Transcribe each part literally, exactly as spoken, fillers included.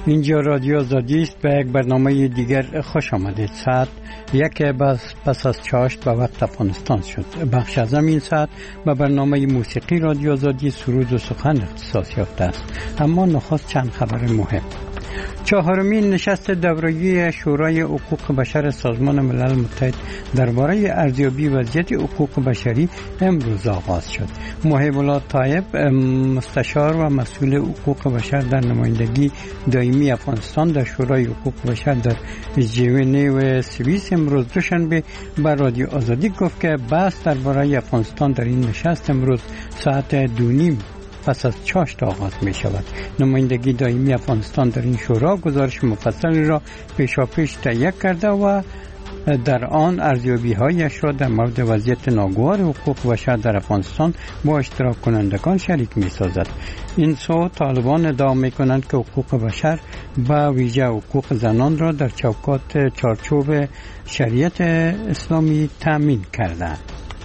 اینجا رادیو آزادی است. به یک برنامه دیگر خوش آمدید. ساعت یک بس پس از چاشت به وقت افغانستان شد. بخش از این ساعت به برنامه موسیقی رادیو آزادی سرود و سخن اختصاص یافته است. اما نخست چند خبر مهم. چهارمین نشست دوره‌ای شورای حقوق بشر سازمان ملل متحد درباره ارزیابی وضعیت حقوق بشری امروز آغاز شد. محب الله طیب، مستشار و مسئول حقوق بشر در نمایندگی دائمی افغانستان در شورای حقوق بشر در ژنو سوئیس، امروز دوشنبه به رادیو آزادی گفت که بحث درباره افغانستان در این نشست امروز ساعت دو نیم پس از چاشت آغاز می شود. نمایندگی دائمی افغانستان در این شورا گزارش مفصلی را پیشاپیش تهیه کرده و در آن ارزیابی هایش را در مورد وضعیت ناگوار حقوق بشر در افغانستان با اشتراک کنندگان شریک می سازد. این سو طالبان ادعا می کنند که حقوق بشر با ویژه حقوق زنان را در چوکات چارچوب شریعت اسلامی تامین کردند.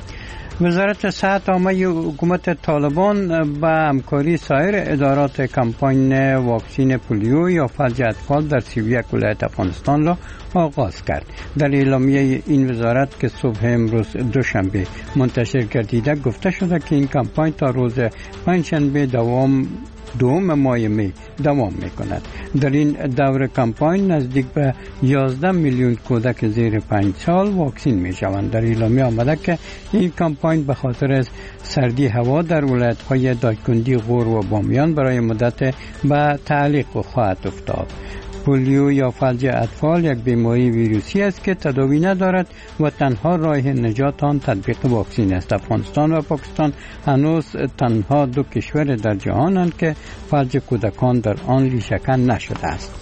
وزارت صحت عامه حکومت طالبان با همکاری سایر ادارات کمپاین واکسین پولیو یا فلج اطفال در سی و یک ولایت افغانستان را آغاز کرد. در اعلامیه این وزارت که صبح امروز دوشنبه منتشر گردیده گفته شده که این کمپاین تا روز پنجشنبه دوام دوم ماه می دوام می کند. در این دور کمپاین نزدیک به یازده میلیون کودک زیر پنج سال واکسین می شوند. در اعلامیه آمده که این کمپاین به خاطر از سردی هوا در ولایت های دایکندی، غور و بامیان برای مدت به تعلیق خواهد افتاد. پولیو یا فلج اطفال یک بیماری ویروسی است که تداوی ندارد و تنها راه نجات آن تطبیق واکسین است. افغانستان و پاکستان هنوز تنها دو کشور در جهانند که فلج کودکان در آن ریشه‌کن نشده است.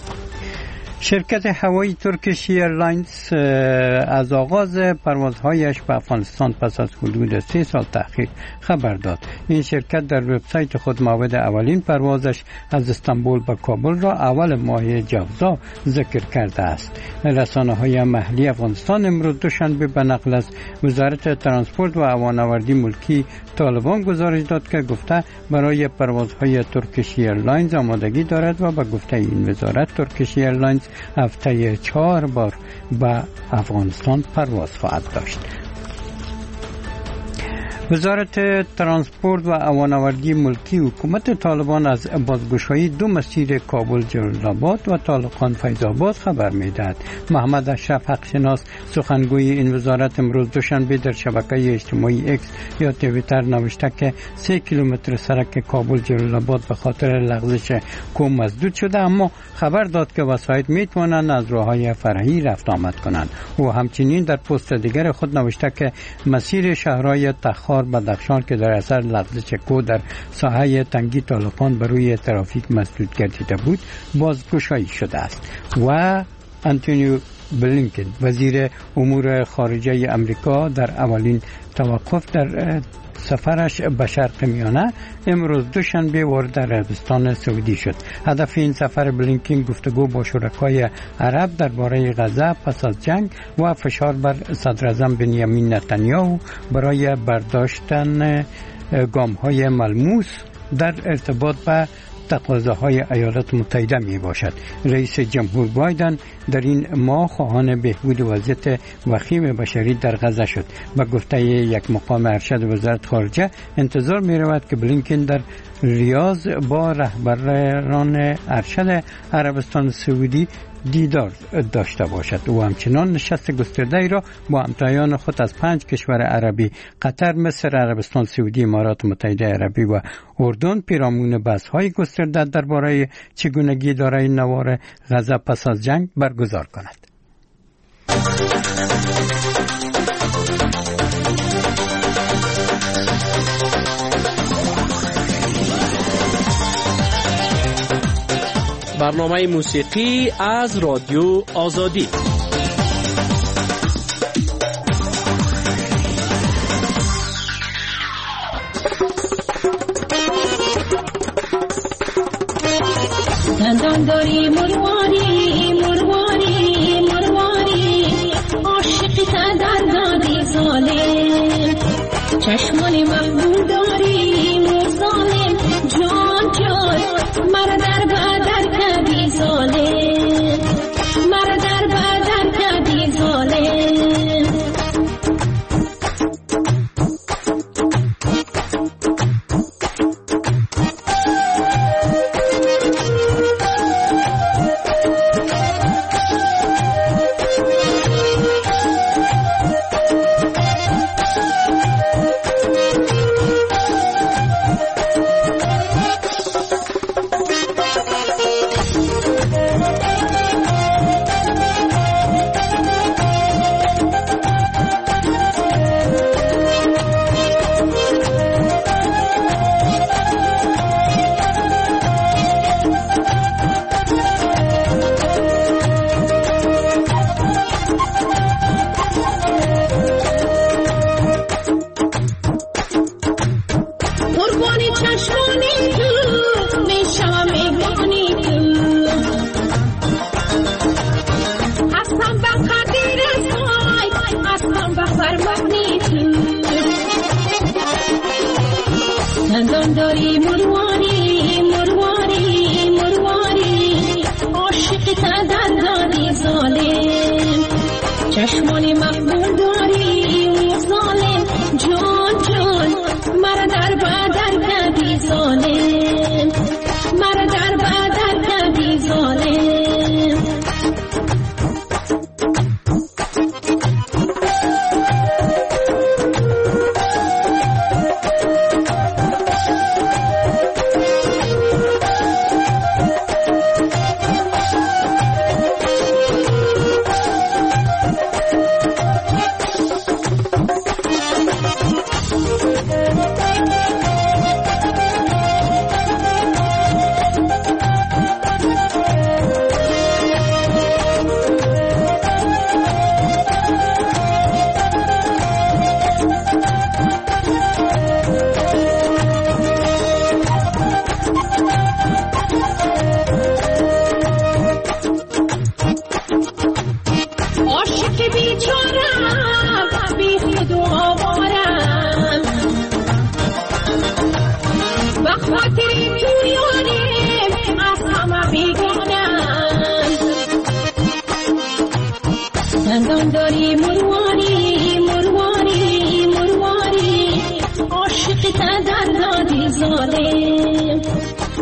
شرکت هوایی ترکیش ایرلاینز از آغاز پروازهایش به افغانستان پس از حدود سه سال تأخیر خبر داد. این شرکت در وبسایت خود موعد اولین پروازش از استانبول به کابل را اول ماه جوزا ذکر کرده است. رسانه‌های محلی افغانستان امروز دوشنبه به نقل از وزارت ترانسپورت و هوانوردی ملکی طالبان گزارش داد که گفته برای پروازهای ترکیش ایرلاینز آمادگی دارد و به گفته این وزارت ترکیش ایرلاینز هفته چهار بار به افغانستان پرواز خواهد داشت. وزارت ترانسپورت و هوانوردی ملکی حکومت طالبان از بازگشایی دو مسیر کابل جلال آباد و طالقان فیض آباد خبر می‌دهد. محمد اشرف حقشناس سخنگوی این وزارت امروز دوشنبه در شبکه اجتماعی اکس یا توییتر نوشته که سه کیلومتر سرک کابل جلال آباد به خاطر لغزش کوم مسدود شده، اما خبر داد که وسایط میتوانند از راههای فرعی رفت آمد کنند. او همچنین در پست دیگر خود نوشته که مسیر شهرهای تخار بدخشان که در اثر لغزش کو در ساحه تنگی طالقان بر روی ترافیک مسدود گردیده بود بازگشایی شده است. و آنتونی بلینکن وزیر امور خارجه امریکا در اولین توقف در سفرش به شرق میانه امروز دوشنبه وارد عربستان سعودی شد. هدف این سفر بلینکن گفتگو با شرکای عرب درباره غزه پس از جنگ و فشار بر صدراعظم بنیامین نتانیاهو برای برداشتن گام‌های ملموس در ارتباط با تقاضاهای ایالات متحده می باشد. رئیس جمهور بایدن در این ماه خواهان بهبود وضعیت وخیم بشری در غزه شد. با گفته یک مقام ارشد وزارت خارجه انتظار می رود که بلینکن در ریاض با رهبران ارشد عربستان سعودی دیدار داشته باشد. او همچنان نشست گسترده‌ای را با همتایان خود از پنج کشور عربی قطر، مصر، عربستان سعودی، امارات متحده عربی و اردن پیرامون بحث‌های گسترده درباره چگونگی دارای نوار غزه پس از جنگ برگزار کند. برنامه موسیقی از رادیو آزادی. دندان داری مرواری مرواری مرواری عاشقی تا دندانی ظالم چشمانی مخمور داری ظالم جان جان مرا در بدر کردی ظالم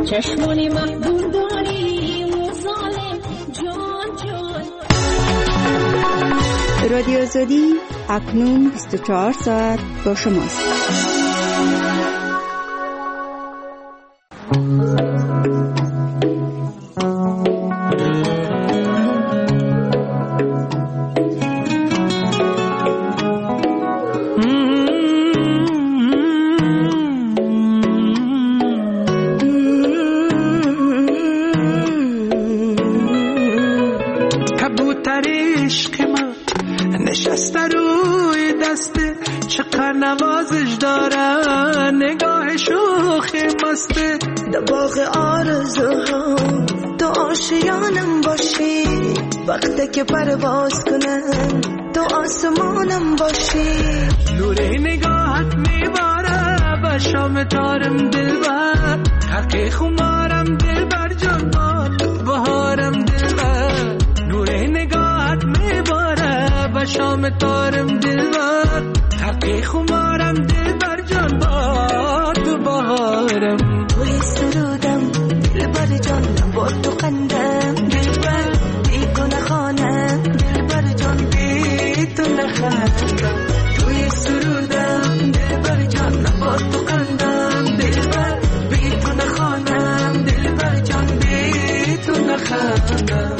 چشمان محبوب داری و ظالم جان جان. رادیو آزادی اکنون بیست و چهار ساعت با شماست. نوازش دارن نگاه شوخ مسته در باغ آرزوها تو آشیانم باشی وقتی که پرواز کنم تو آسمانم باشی نور نگاهت میباره به شام تارم دلبر حقی خمارم دلبر جان باد بهارم دلبر نور نگاهت میباره به شام تارم دلبر حقی خمارم دلبر جان با تو بهارم توی سرودم دلبر جان با تو خندم دلبر بی تو نخوانم دلبر جان بی تو نخندم توی سرودم دلبر جان با تو خندم دلبر بی تو نخوانم دلبر جان بی تو نخندم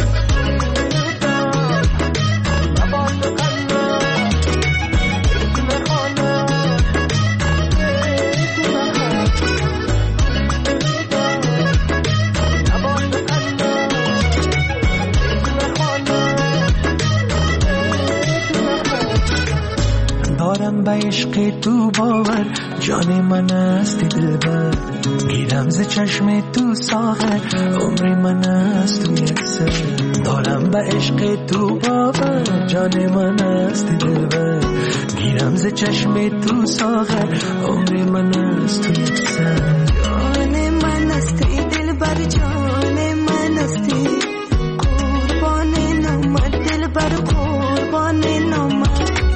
به عشق تو باور جان من است دلبر گیرم ز چشم تو ساغر عمر من است تو یک سر دارم به عشق تو باور جان من است دلبر گیرم ز چشم تو ساغر عمر من است تو یک سر جان من است دلبر جان من است قربان نامت دلبر قربان نامت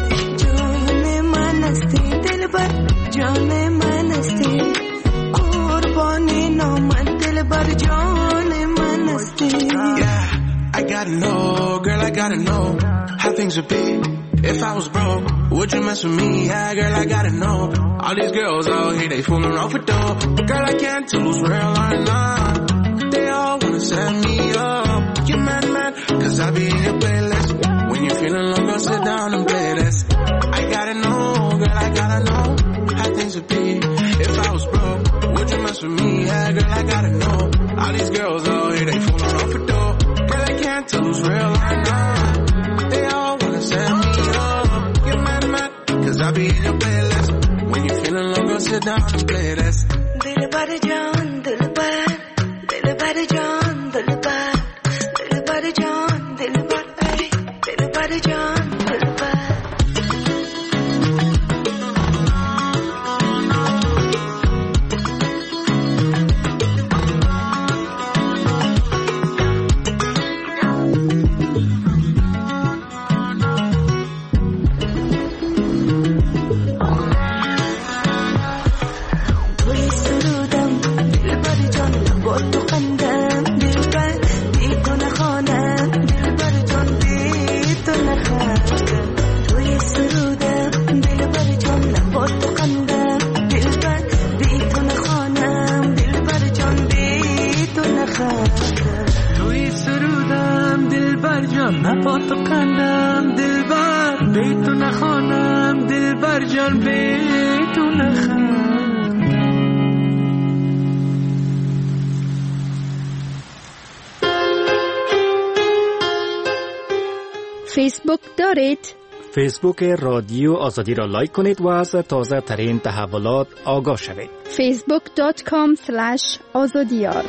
جان من استی قربانی نامت دلبر جان من استی. Yeah, I gotta know, girl, I gotta know how things would be if I was broke. Would you mess with me? Yeah, girl, I gotta know. All these girls out here, they fooling off with dough. Girl, I can't tell who's real or not. They all wanna set me up. You mad, mad, cause I be in your playlist. When you're feeling low, go sit down and play this. I gotta know, girl, I gotta know how things would be if I was broke. Would you mess with me? Yeah, girl, I gotta know. All these girls out here, they fooling off for dough. Girl, I can't tell who's real or not. They all wanna set me up. Get mad, mad, cause I be in your playlist. When you feeling low, go sit down and play this. Dilbar jaan, dilbar, dilbar jaan, dilbar, dilbar jaan, dilbar, dilbar jaan, dilbar. فیسبوک دارید؟ فیسبوک رادیو آزادی را لایک کنید و از تازه ترین تحولات آگاه شوید. فیسبوک دات کام اسلش آزادیار.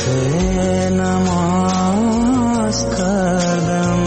حواسه نماز کردم.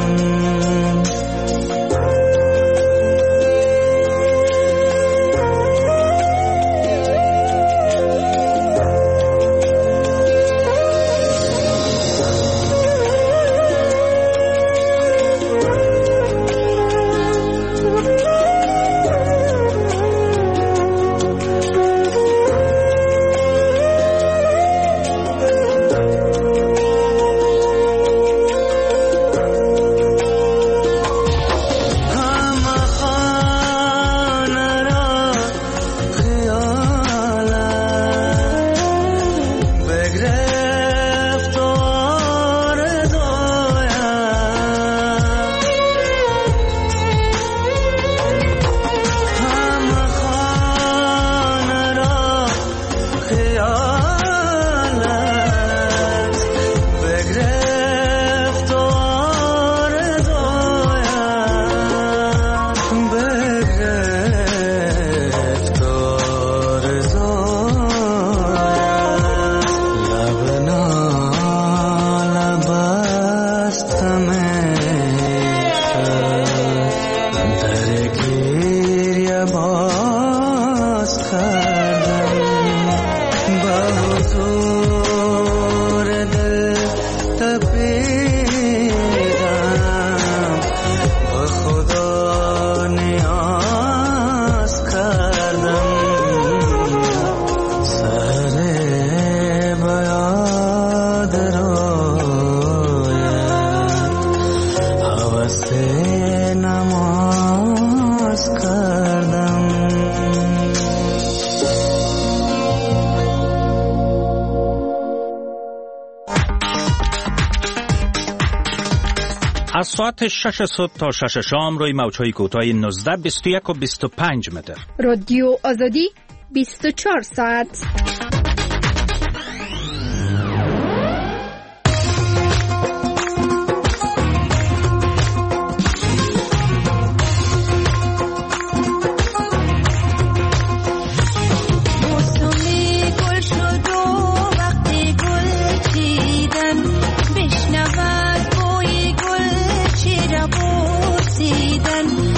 از ساعت شش صبح تا شش شام روی موج‌های کوتاه نوزده، بیست و یک و بیست و پنج متر. رادیو آزادی بیست و چهار ساعت.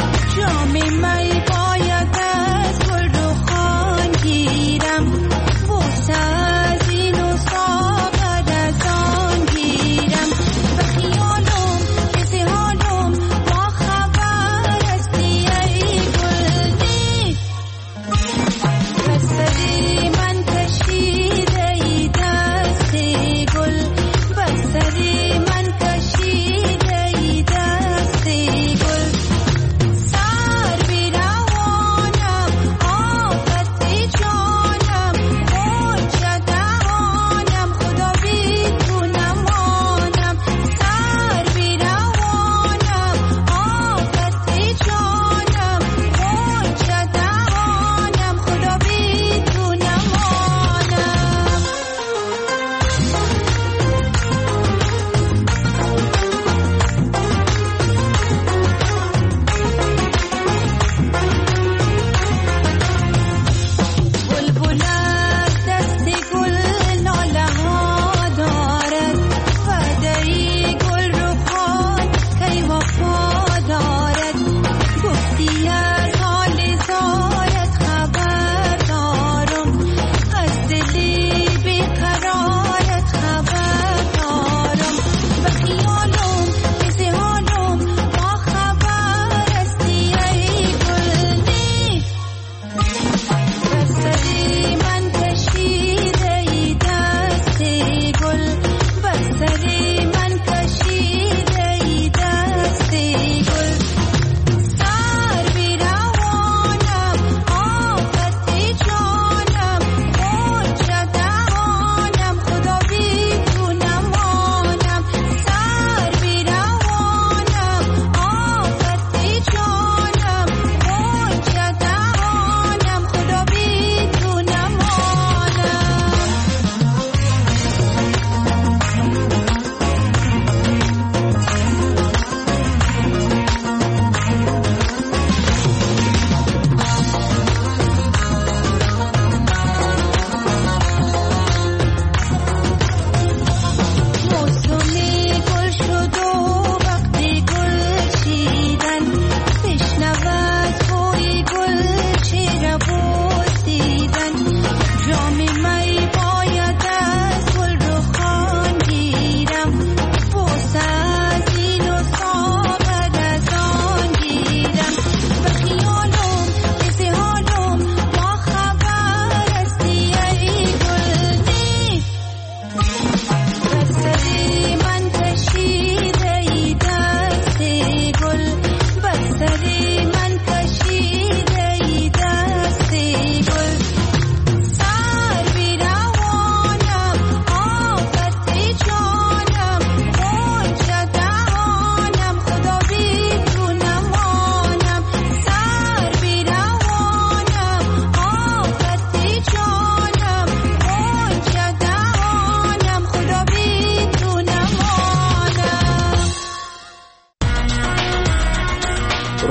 جام می باید از گل رو خان گیرم.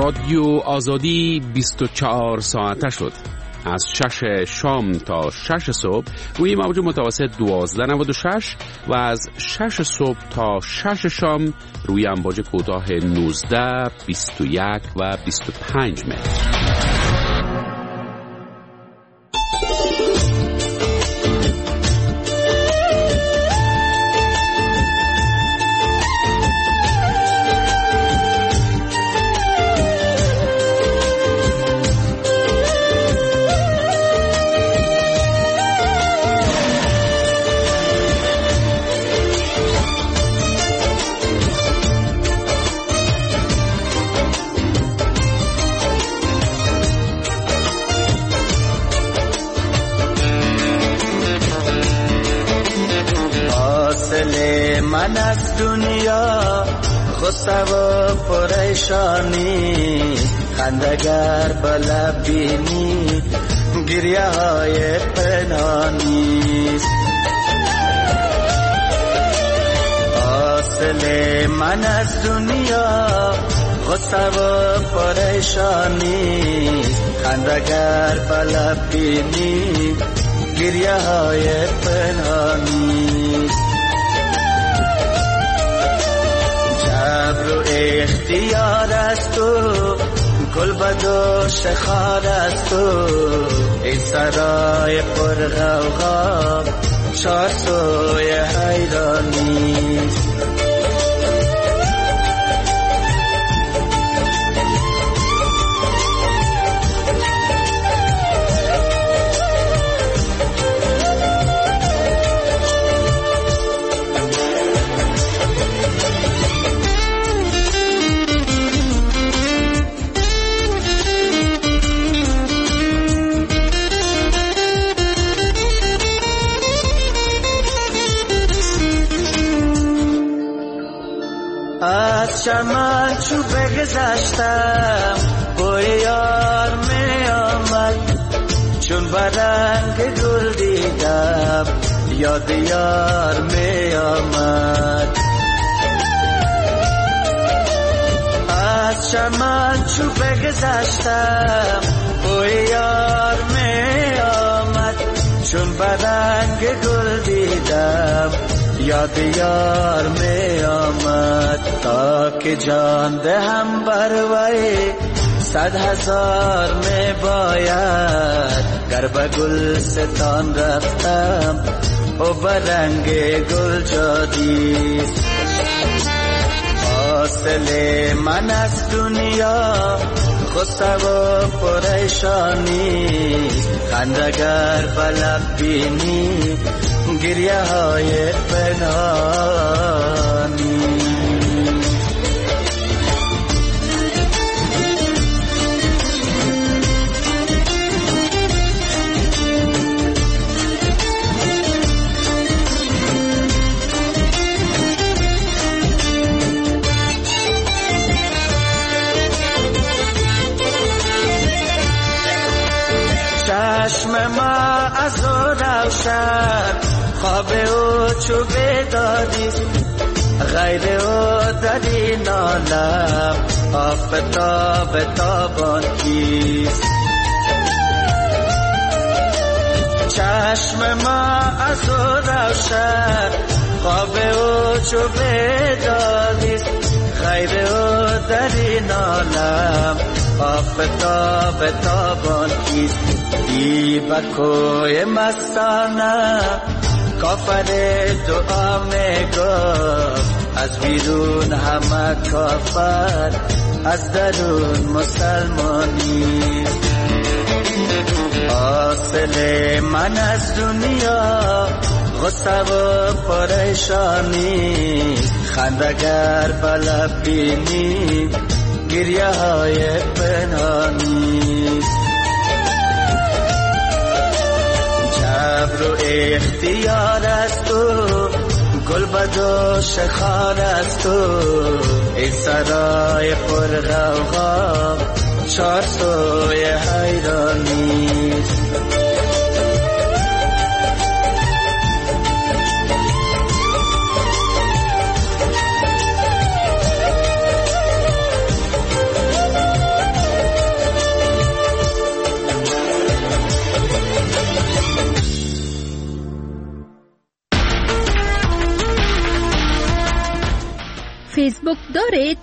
رادیو آزادی بیست و چهار ساعته شد. از شش شام تا شش صبح روی موج متوسط دوازده نود و شش و از شش صبح تا شش شام روی امواج کوتاه نوزده، بیست و یک و بیست و پنج متر. من از دنیا غصه و پریشانی خندگر بلب بینی گریه های پنهانی حاصل من از دنیا غصه و پریشانی خندگر بلب بینی گریه های پنهانی جبر و اختیار است تو گل بدو شخار است تو این سرای پر غوغا چار سوی حیرانی از چمن چو بگذشتم بوی یار می آمد چون برنگ گل دیدم یاد یار می آمد از چمن چو بگذشتم بوی یار می آمد چون برنگ گل دیدم یاد یار می آمد تا که جان دهم بر وی صد هزار می باید گر به گل ستان رفتم او برنگ گل جادیست حاصل من از دنیا غصه و پریشانی خندگر بلب بینی گریه های پنهانی چشم ما از او روشن خواب او چو بیدادیست غیر او در این عالم آفتاب تابان کیست چشم ما از او روشن خواب او چو بیدادیست غیر او در این عالم آفتاب تابان کیست ای بکوی مستانه کافر دعا می گفت از بیرون همه کافر از درون مسلمانی حاصل من از دنیا غصه و پریشانی خندگر بلب بینی گریه های پنهانی جبر و اختیار است تو گل بدو شخار است تو این سرای پر غوغا چار سوی حیرانی فیسبوک دارید؟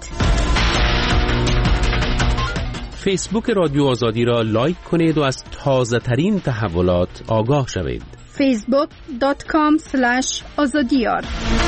فیسبوک رادیو آزادی را لایک کنید و از تازه ترین تحولات آگاه شوید. فیسبوک دات کام اسلش آزادیار.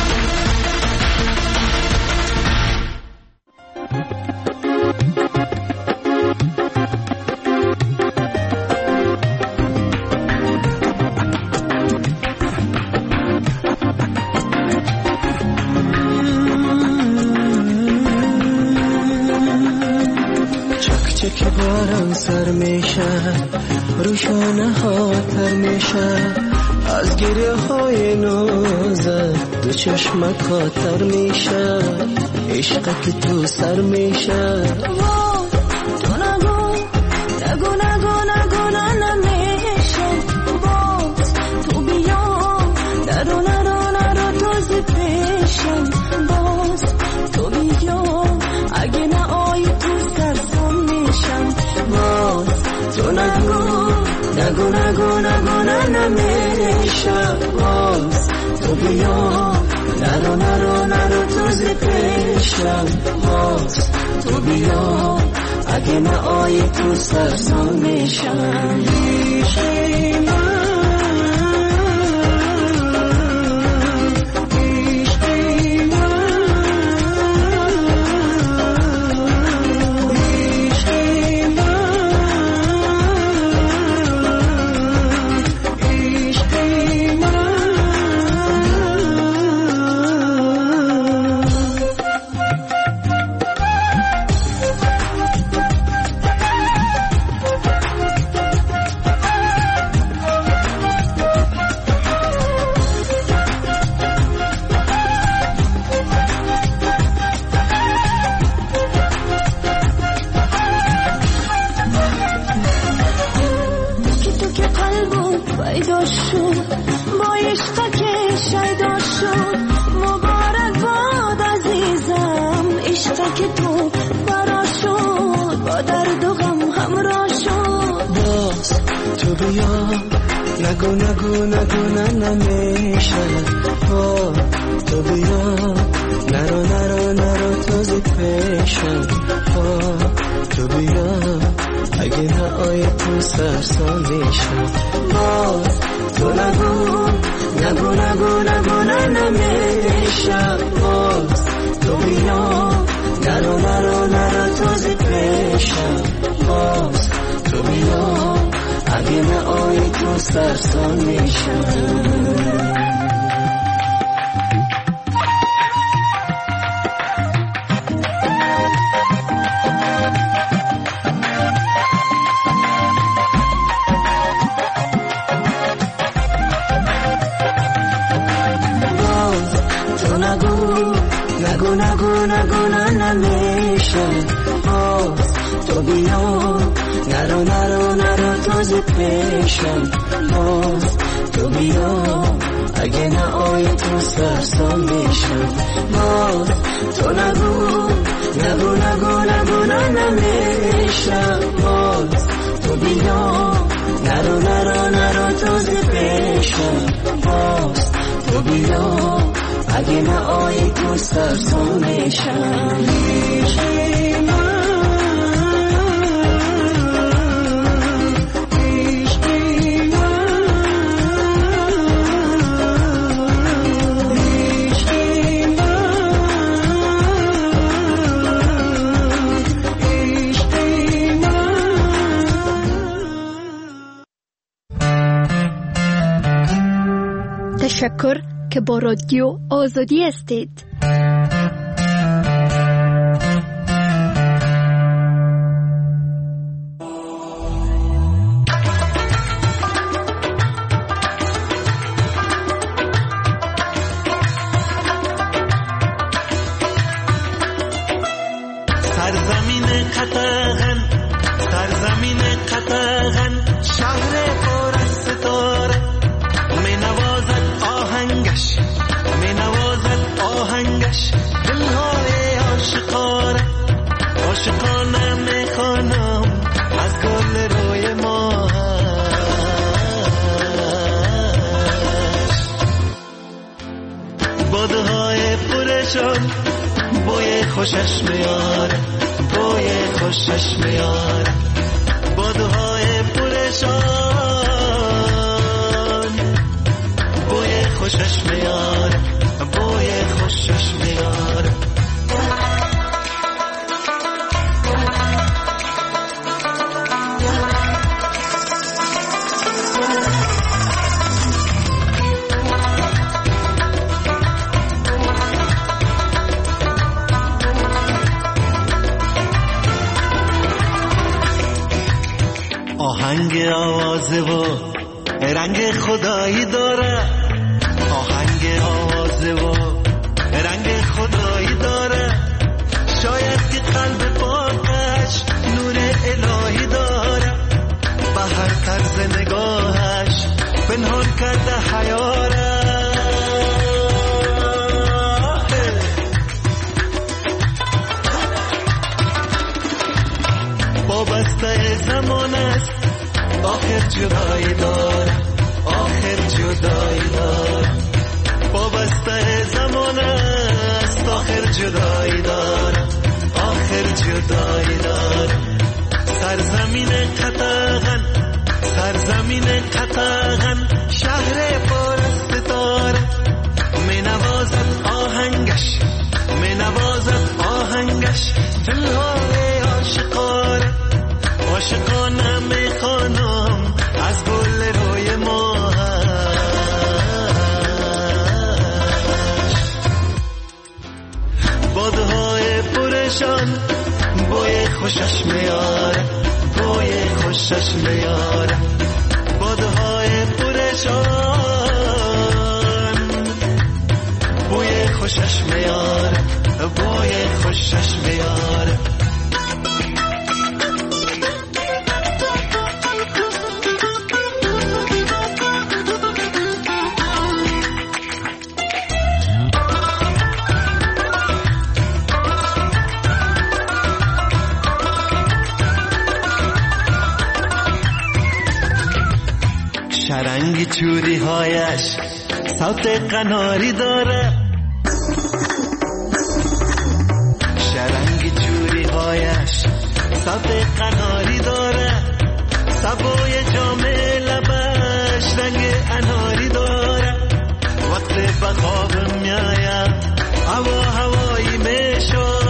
که بارم سر میشه روشانه ها تر میشه از گریه های نازت دو چشمک ها تر میشه عشق که تو سر میشه تو نگو نگو نگو نگو نمیشه باز تو بیا نرو نرو نرو تازه پیشم باز تو بیا اگه نه آی تو سرسام میشم باز تو نگو نگو نگو نگو نمیشه باز تو بیا نرو نرو نرو تازه پیشم باز تو بیا اگه نه آی تو سرسام میشم عشقی من نگو نگو نگو نمیشه تو بیا نرو نرو نرو تازه پیشم تو بیا اگه نه آی تو سرسام میشم باز تو نگو نگو نگو نگو نمیشه باز تو بیا نرو نرو نرو تازه پیشم باز تو بیا اگه نه آی تو سرسام میشم نگو نگو نگو نمیشه باز تو بیا نرو نرو نرو تازه پیشم باز تو بیا اگه نه آی تو سرسام میشم باز تو نگو نگو نگو نگو نمیشه باز تو بیا نرو نرو نرو تازه پیشم باز تو بیا اگه نه آی تو سرسام میشم عشقی من عشقی من عشقی من عشقی من. تشکر که با رادیو آزادی هستید. سرزمین قطغن سرزمین قطغن شهر پر از ستاره می نوازد آهنگش می نوازد آهنگش دلهای عاشقانه عاشقانه می خوانم از گل روی ماهش بادهای پرشان بوی خوشش میاره، بوی خوشش میاره، بادهای پرشان بوی خوشش میاره، بوی خوشش میاره. آهنگ آوازه و رنگ خدایی داره، آهنگ آوازه و رنگ خدایی داره، شاید که قلب پاکش نور الهی داره، به هر طرز نگاهش پنهان کرده حیاره، وابسته زمان است آخر جدایی داره، آخر جدایی داره، وابسته زمان است آخر جدایی داره، آخر جدایی داره. سرزمین قطغن، سرزمین قطغن، شهر پر از ستاره، می نوازد آهنگش، می نوازد آهنگش، دلهای عاشقانه، عاشقانه می خوانم از گل روی ماهش، بادهای پرشان بوی خوشش میاره، بوی خوشش میاره، بادهای پرشان بوی خوشش میاره، بوی خوشش میاره. شرنگی چوری هایش صوت قناری داره، شرنگی چوری هایش صوت قناری داره، سبوی جام لبش رنگ اناری داره، وقت به خواب میایم هوا هوایی میشو،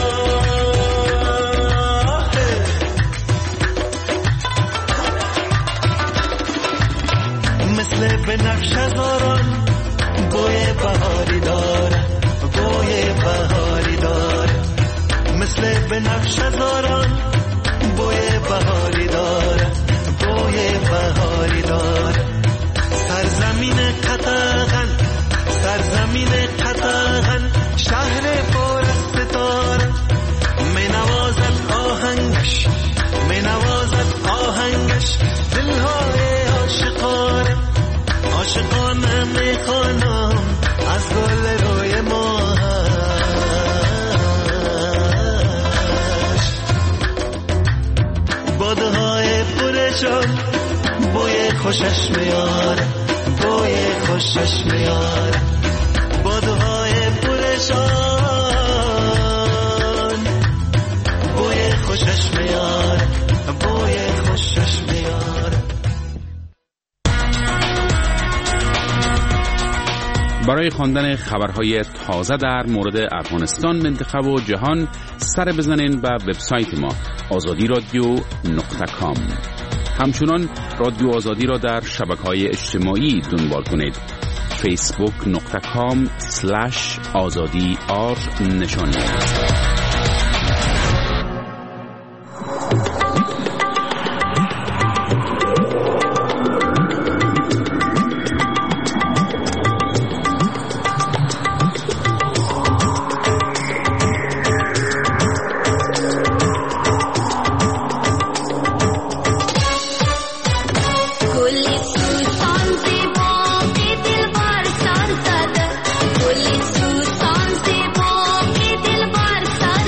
مثل به نقش هزاران بوی بهاری داره، بوی بهاری داره، مثل به نقش هزاران بوی بهاری داره، بوی بهاری داره. سرزمین قطغن، سرزمین قطغن، شهر پر از ستاره، می نوازد آهنگش، می نوازد آهنگش، دلهای عاشقانه، عاشقانه می خوانم از گل روی ماهش، بادهای پرشان بوی خوشش میاره، بوی خوشش میاره، بادهای پرشان بوی خوشش میاره، بوی خوشش میاره. برای خواندن خبرهای تازه در مورد افغانستان، منطقه و جهان سر بزنین به وبسایت ما آزادی رادیو نقطه کام. همچنان رادیو آزادی را در شبکه‌های اجتماعی دنبال کنید. فیسبوک نقطه کام سلش آزادی آر نشانی. Santa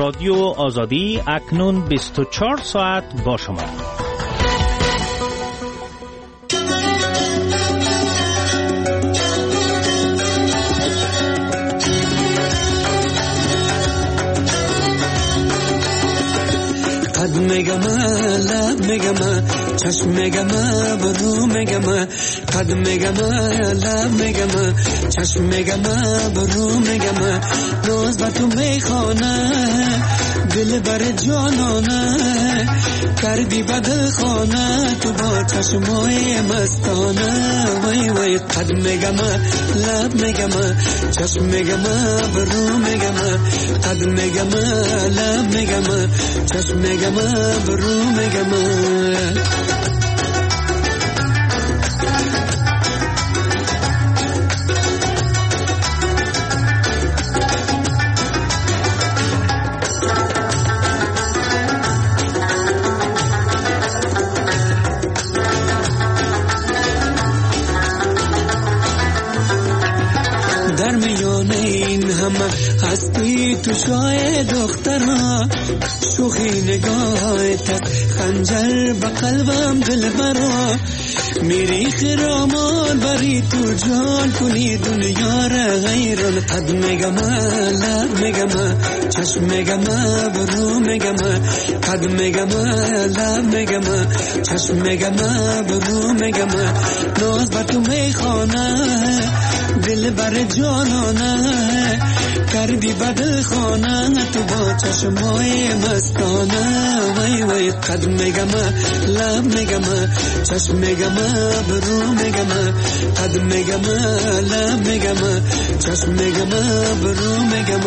رادیو آزادی اکنون بیست و چهار ساعت با شما. قد میگم لب میگم چشم میگم برو میگم قد میگم لب میگم چشم میگم برو میگم روز با تو میخوانه دل بر جانانه کردی بدل خانه تو با چشمای مستانه وای وای قد میگم لب میگم چشم میگم برو میگم قد میگم لب میگم چشم میگم برو میگم در میان این همه هستی تو شای دخترها شوخی نگاهت خنجر به قلبم دل برا میری خرامان بری تو جان کنی دنیا را غیران قد میگم لب میگم چشم میگم برو میگم قد میگم لب میگم چشم میگم برو میگم ناز بر تو میخوانه دل بر جانانه کردی بدل خانه تو با چشمای مستانه وای وای قد میگم لب میگم چشم میگم برو میگم قد میگم لب میگم چشم میگم برو میگم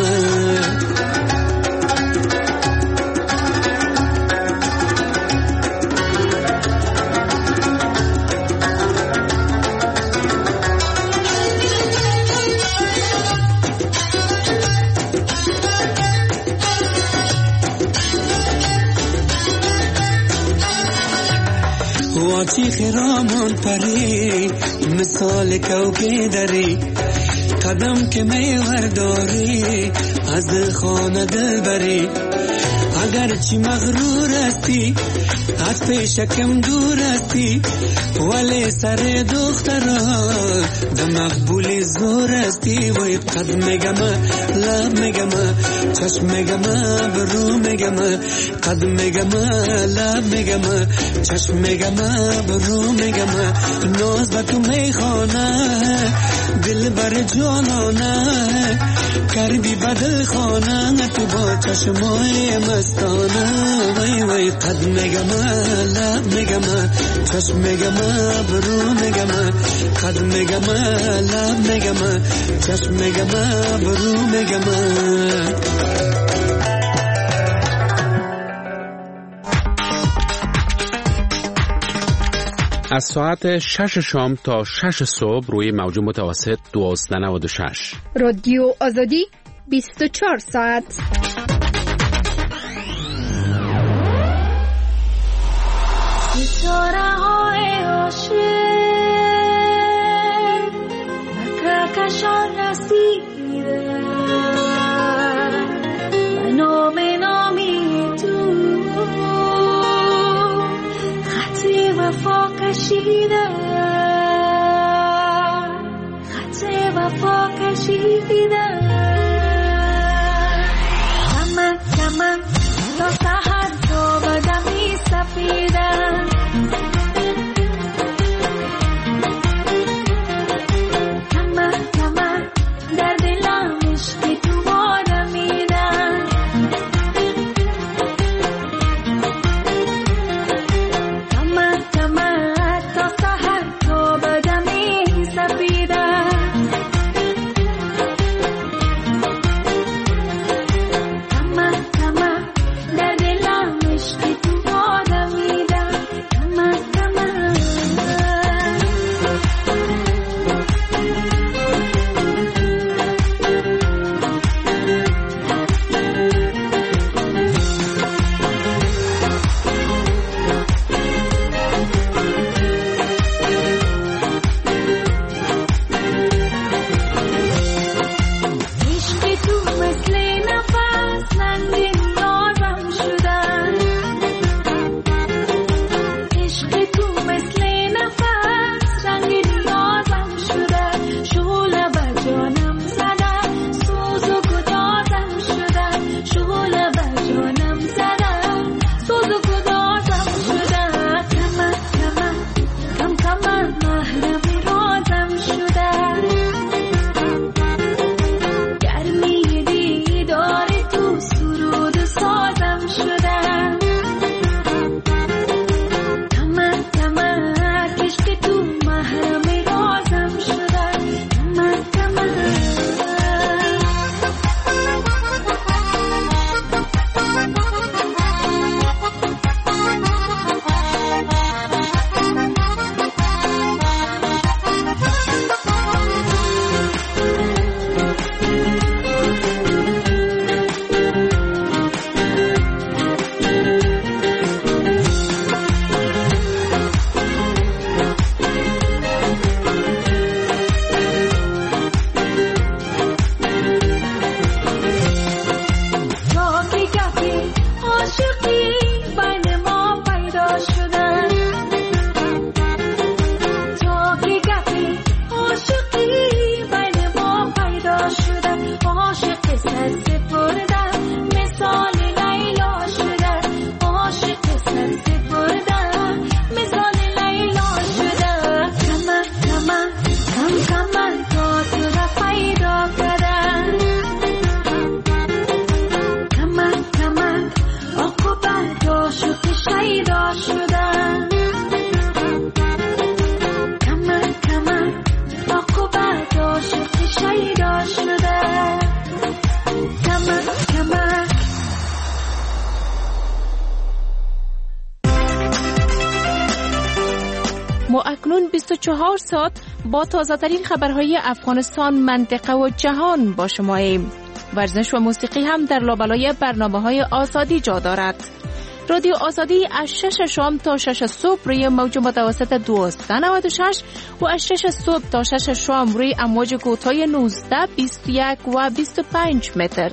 واچی خرامان پری مثال کوکه دری قدم که میورداری از خانه دل بری اگر چی مغرور هستی از پیشکم دور هستی ولی سر دخترا ده مقبولی زور هستی وی قد میگم لب میگم چشم میگم برو میگم قد میگم لب میگم چشم میگم برو میگم ناز با تو میخوانه دل بر جانانه کردی بدل خانه تو با چشمای مستانه وای وای قد میگم لب میگم چشم میگم برو میگم قد میگم لب میگم چشم میگم برو میگم از ساعت شش شام تا شش صبح روی موج متوسط دوازده نود و شش رادیو آزادی بیست و چهار ساعت. ستاره های عاشق به کهکشان رسیده و نام نامی تو خط وفا کشیده خط وفا کشیده کمن کمن تا سحر تو بدمی سفیده چهار ساعت با تازه ترین خبرهای افغانستان، منطقه و جهان با شماییم. ورزش و موسیقی هم در لابلای برنامه‌های آزادی جا دارد. رادیو آزادی از شش شام تا شش صبح روی موج متوسط دویست و نود و شش و از شش صبح تا شش شام روی امواج کوتاه نوزده، بیست و یک و بیست و پنج متر.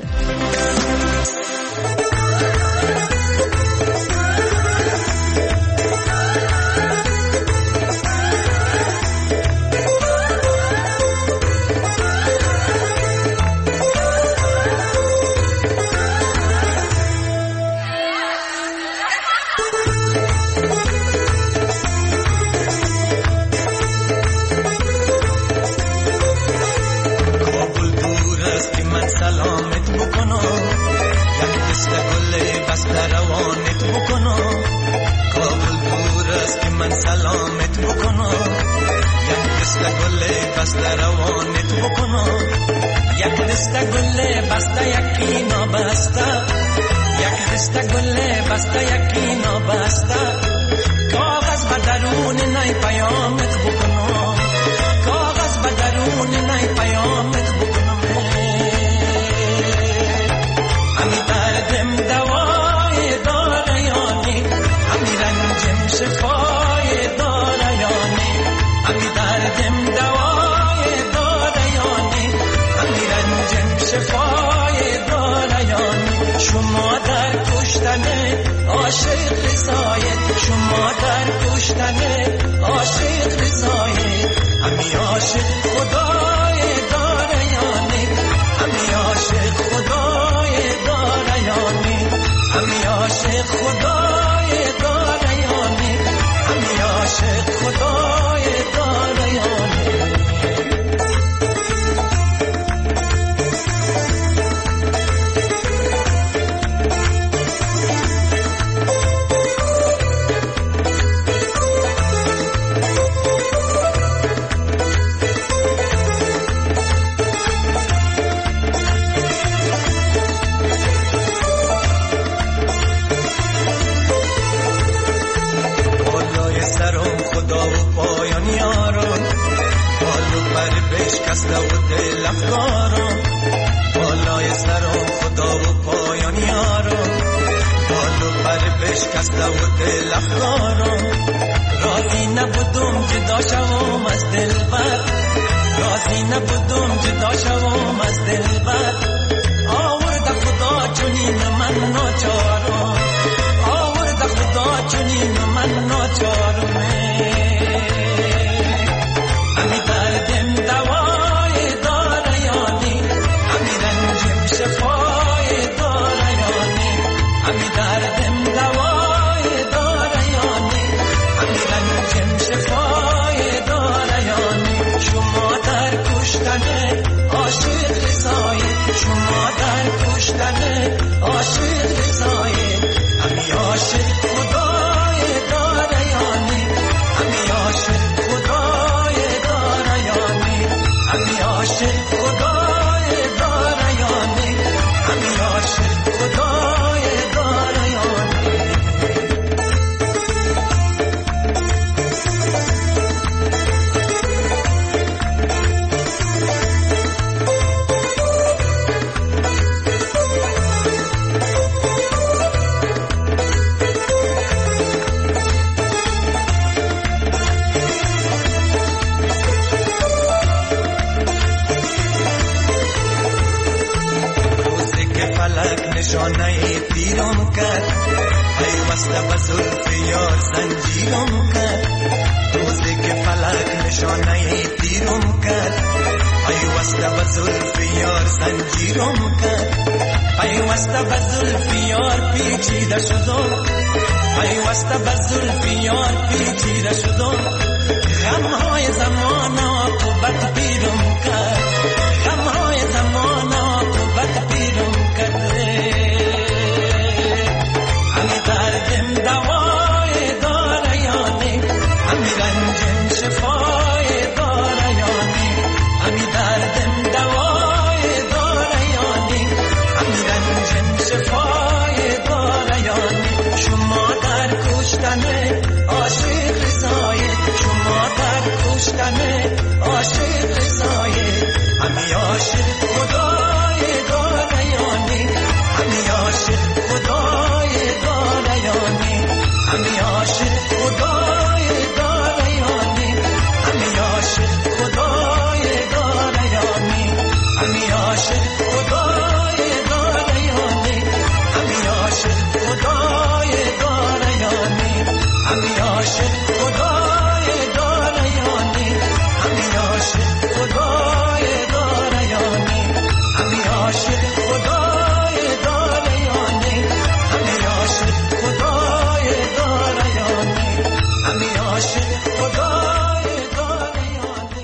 عاشق سایه همی عاشق خدای دانیانی همی عاشق خدای دانیانی همی عاشق خدای دانیانی همی عاشق خدای دانیانی همی عاشق خدای دانیانی همی عاشق خدای دانیانی همی عاشق خدای دانیانی همی عاشق خدای دانیانی همی عاشق خدای دانیانی همی عاشق خدای دانیانی همی عاشق خدای دانیانی.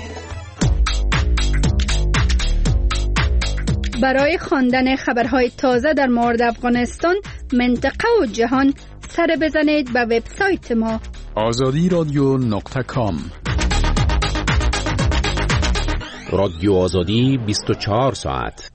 برای خواندن خبرهای تازه در مورد افغانستان، منطقه و جهان سر بزنید به وبسایت ما آزادی رادیو نقطه کام. رادیو آزادی بیست و چهار ساعت.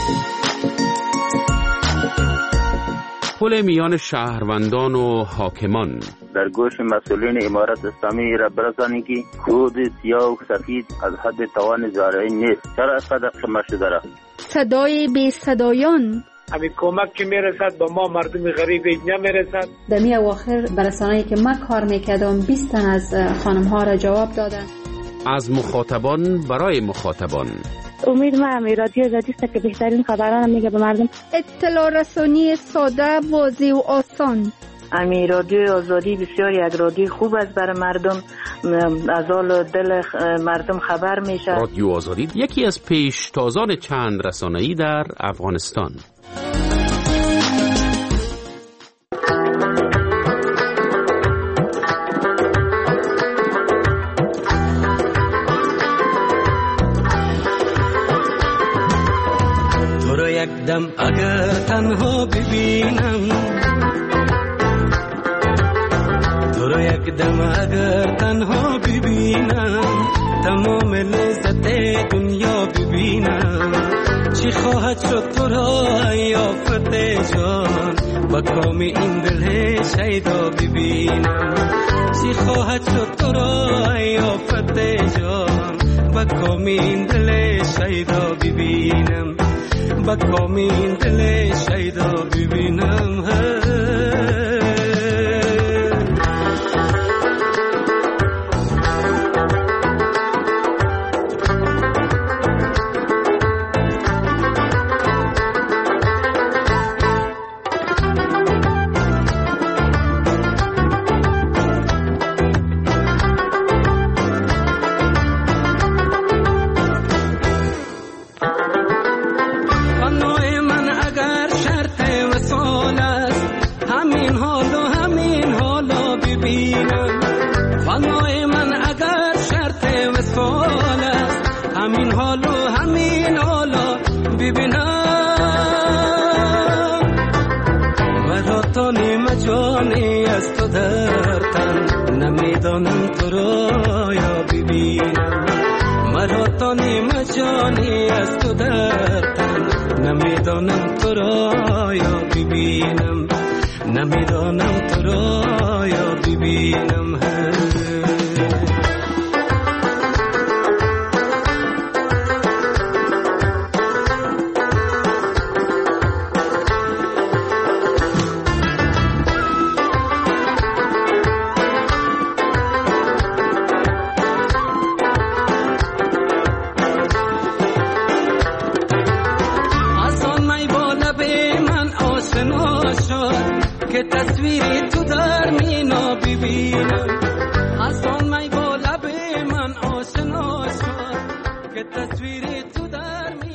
پل میان شهروندان و حاکمان. در گوش مسئولین امارت اسلامی را برسانید که کود سیاه و سفید از حد توان زارعین نیست. چرا اینقدر کم شده را؟ صدای بی صدایان. همین کمک که میرسد با ما مردم غریب نمیرسد. در می اواخر برسانه‌ای که من کار میکردم بیست تن از خانم ها را جواب دادن. از مخاطبان برای مخاطبان. امید ما همی رادیو آزادی است که بهترین خبران میگه به مردم. اطلاع رسانی ساده، واضح و آسان. امی رادیو آزادی بسیار یک رادیو خوب است برای مردم، از حال دل مردم خبر میشه. رادیو آزادی یکی از پیشتازان چند رسانه‌ای در افغانستان. تو رو یک دم اگر تنها ببینم، تو رو یک دم اگر تنها ببینم، تمام لذت دنیا ببینم. چی خواهد شد تو را یافت جان، با کام این دل شیدا ببینم. چی خواهد شد تو را یافت جان، با کام این دل شیدا ببینم. با کام این دل شیدا ببینم. جانی از تو در تن، نمیدانم تو را یا ببینم. مرا تا نیم جانی از تو در تن، نمیدانم تو را یا ببینم. نمیدانم تو را یا ببینم. که تصویری تو در مینا ببینم. از آن می با لب من آشنا شد که تصویری تو در مینا